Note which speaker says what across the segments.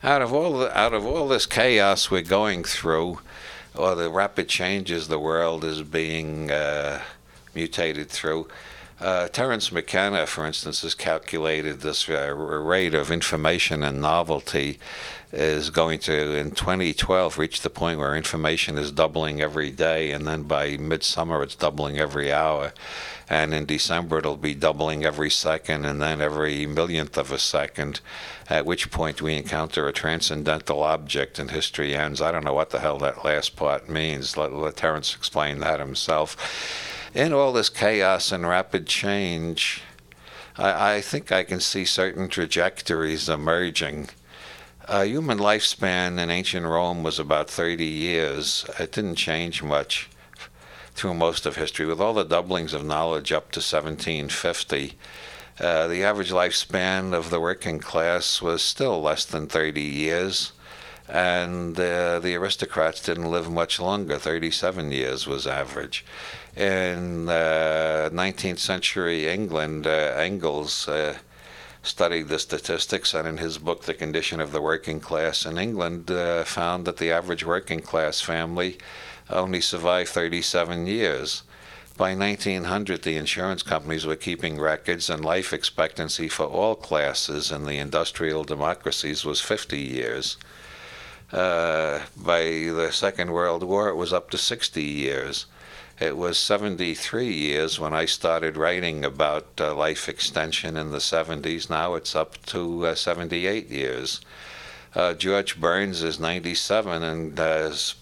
Speaker 1: Out of all this chaos we're going through, or the rapid changes the world is being mutated through, Terence McKenna, for instance, has calculated this rate of information and novelty is going to, in 2012, reach the point where information is doubling every day, and then by midsummer it's doubling every hour. And in December it'll be doubling every second, and then every millionth of a second, at which point we encounter a transcendental object and history ends. I don't know what the hell that last part means. Let Terence explain that himself. In all this chaos and rapid change, I think I can see certain trajectories emerging. Human lifespan in ancient Rome was about 30 years. It didn't change much through most of history. With all the doublings of knowledge up to 1750, the average lifespan of the working class was still less than 30 years, and the aristocrats didn't live much longer. 37 years was average. In 19th century England, Engels studied the statistics, and in his book, The Condition of the Working Class in England, found that the average working class family only survived 37 years. By 1900, the insurance companies were keeping records, and life expectancy for all classes in the industrial democracies was 50 years. By the Second World War, it was up to 60 years. It was 73 years when I started writing about life extension in the 70s. Now it's up to 78 years. George Burns is 97 and has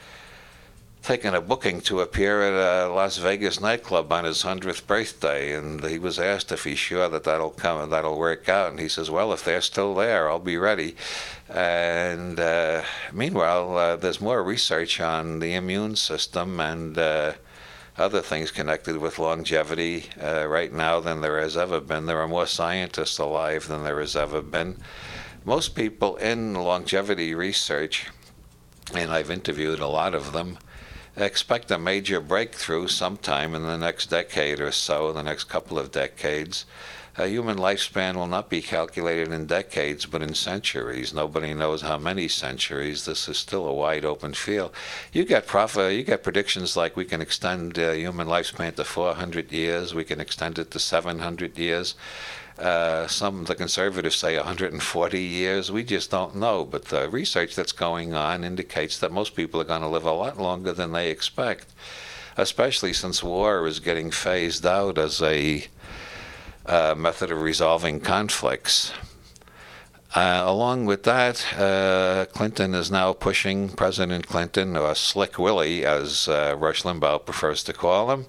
Speaker 1: taken a booking to appear at a Las Vegas nightclub on his 100th birthday, and he was asked if he's sure that that'll work out, and he says, well, if they're still there, I'll be ready. And meanwhile, there's more research on the immune system and other things connected with longevity right now than there has ever been. There are more scientists alive than there has ever been. Most people in longevity research, and I've interviewed a lot of them, expect a major breakthrough sometime in the next decade or so, the next couple of decades. A human lifespan will not be calculated in decades, but in centuries. Nobody knows how many centuries. This is still a wide open field. You get predictions like we can extend human lifespan to 400 years. We can extend it to 700 years. Some of the conservatives say 140 years. We just don't know. But the research that's going on indicates that most people are going to live a lot longer than they expect, especially since war is getting phased out as a method of resolving conflicts. Along with that, Clinton is now pushing, President Clinton, or Slick Willie, as Rush Limbaugh prefers to call him.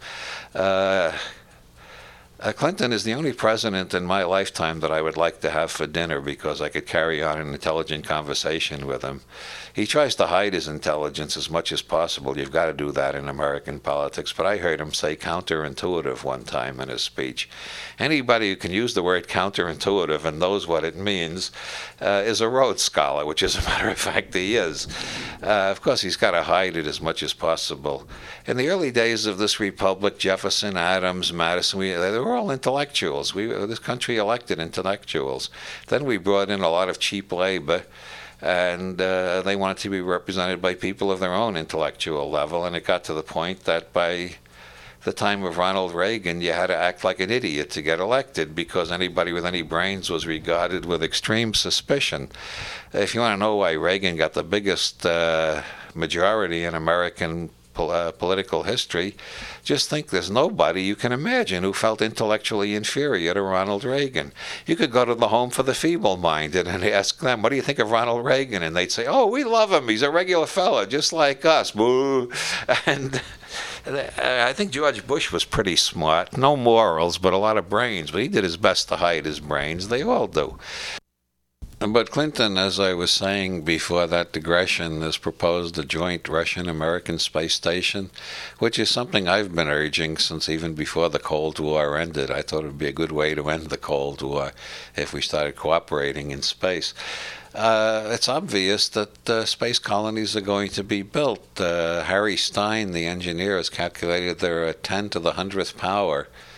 Speaker 1: Clinton is the only president in my lifetime that I would like to have for dinner because I could carry on an intelligent conversation with him. He tries to hide his intelligence as much as possible. You've got to do that in American politics. But I heard him say counterintuitive one time in his speech. Anybody who can use the word counterintuitive and knows what it means is a Rhodes Scholar, which as a matter of fact he is. Of course, he's got to hide it as much as possible. In the early days of this republic, Jefferson, Adams, Madison, they were all intellectuals. This country elected intellectuals. Then we brought in a lot of cheap labor, and they wanted to be represented by people of their own intellectual level, and it got to the point that by the time of Ronald Reagan, you had to act like an idiot to get elected because anybody with any brains was regarded with extreme suspicion. If you want to know why Reagan got the biggest majority in American political history, just think there's nobody you can imagine who felt intellectually inferior to Ronald Reagan. You could go to the Home for the Feeble-Minded and ask them, what do you think of Ronald Reagan? And they'd say, oh, we love him. He's a regular fella, just like us. Boo. And I think George Bush was pretty smart. No morals, but a lot of brains. But he did his best to hide his brains. They all do. But Clinton, as I was saying before that digression, has proposed a joint Russian-American space station, which is something I've been urging since even before the Cold War ended. I thought it would be a good way to end the Cold War if we started cooperating in space. It's obvious that space colonies are going to be built. Harry Stein, the engineer, has calculated they're at 10 to the 100th power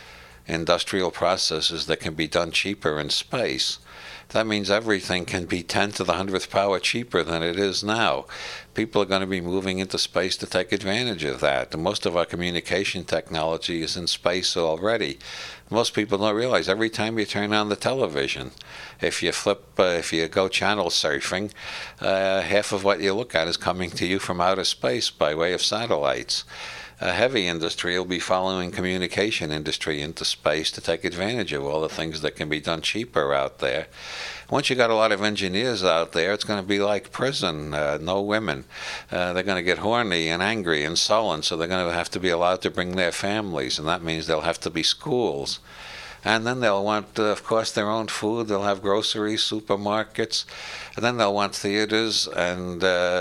Speaker 1: industrial processes that can be done cheaper in space. That means everything can be 10 to the 100th power cheaper than it is now. People are going to be moving into space to take advantage of that. And most of our communication technology is in space already. Most people don't realize every time you turn on the television, if you go channel surfing, half of what you look at is coming to you from outer space by way of satellites. Heavy industry will be following communication industry into space to take advantage of all the things that can be done cheaper out there. Once you got a lot of engineers out there, it's going to be like prison, no women. They're going to get horny and angry and sullen, so they're going to have to be allowed to bring their families, and that means there'll have to be schools. And then they'll want, of course, their own food. They'll have groceries, supermarkets. And then they'll want theaters and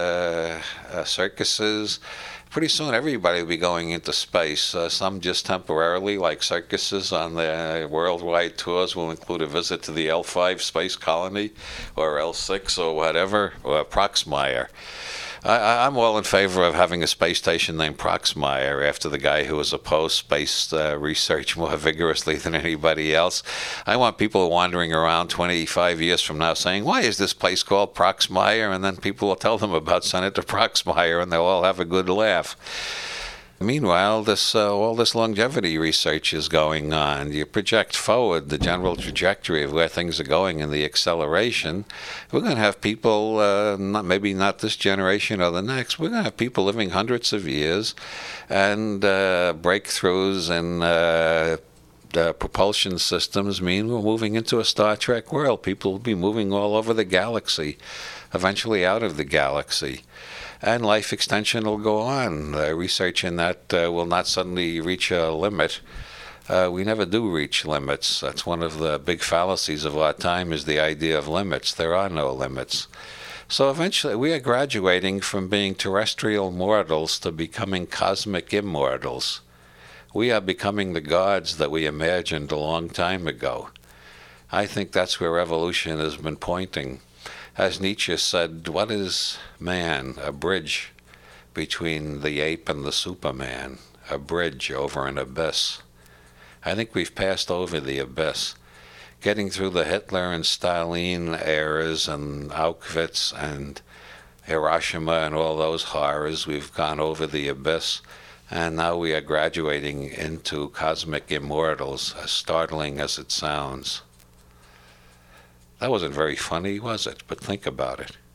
Speaker 1: circuses. Pretty soon everybody will be going into space. Some just temporarily, like circuses on their worldwide tours will include a visit to the L5 space colony or L6 or whatever, or Proxmire. I'm all in favor of having a space station named Proxmire after the guy who has opposed space research more vigorously than anybody else. I want people wandering around 25 years from now saying, why is this place called Proxmire? And then people will tell them about Senator Proxmire and they'll all have a good laugh. Meanwhile, all this longevity research is going on. You project forward the general trajectory of where things are going and the acceleration. We're going to have people, maybe not this generation or the next, we're going to have people living hundreds of years, and breakthroughs in propulsion systems mean we're moving into a Star Trek world. People will be moving all over the galaxy, eventually out of the galaxy. And life extension will go on. Research in that will not suddenly reach a limit. We never do reach limits. That's one of the big fallacies of our time, is the idea of limits. There are no limits. So eventually we are graduating from being terrestrial mortals to becoming cosmic immortals. We are becoming the gods that we imagined a long time ago. I think that's where evolution has been pointing. As Nietzsche said, what is man? A bridge between the ape and the Superman, a bridge over an abyss. I think we've passed over the abyss. Getting through the Hitler and Stalin eras and Auschwitz and Hiroshima and all those horrors, we've gone over the abyss, and now we are graduating into cosmic immortals, as startling as it sounds. That wasn't very funny, was it? But think about it.